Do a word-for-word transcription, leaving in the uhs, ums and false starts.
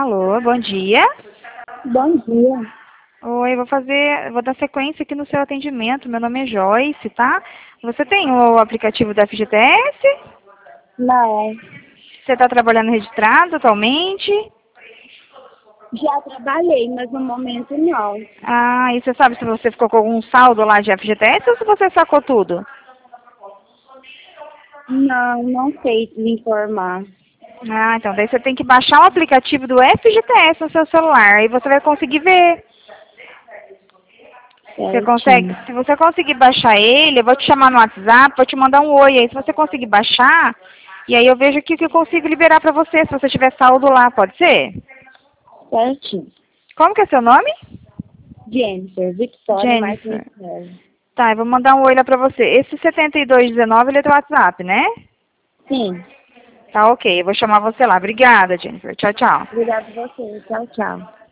Alô, bom dia. Bom dia. Oi, vou fazer, vou dar sequência aqui no seu atendimento. Meu nome é Joyce, tá? Você tem o aplicativo da F G T S? Não, Você está trabalhando registrado atualmente? já trabalhei, mas no momento não. Ah, e você sabe se você ficou com algum saldo lá de F G T S ou se você sacou tudo? Não, não sei me informar. Ah, então daí você tem que baixar o aplicativo do F G T S no seu celular, aí você vai conseguir ver. Você consegue, Certinho. se você conseguir baixar ele, eu vou te chamar no WhatsApp, vou te mandar um oi aí, se você conseguir baixar, e aí eu vejo aqui que eu consigo liberar pra você, se você tiver saldo lá, pode ser? Certinho. Como que é seu nome? Jennifer, Victoria Martins. Jennifer. Tá, eu vou mandar um oi lá pra você. Esse setenta e dois dezenove, ele é teu WhatsApp, né? Sim. Tá ok, eu vou chamar você lá. Obrigada, Jennifer. Tchau, tchau. Obrigada a você. Tchau, tchau.